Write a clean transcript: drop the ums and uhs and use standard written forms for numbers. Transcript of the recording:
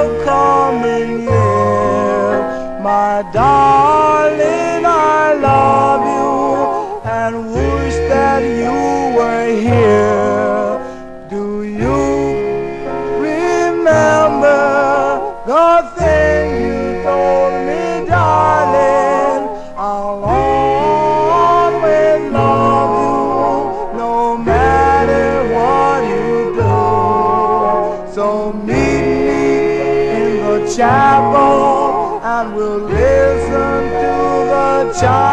the coming year. My darling, I love you and wish that you were here. Do you remember the thing you told me, darling? I'll always love you no matter what you do. So meet me in the chapel and we'll listen to the chime.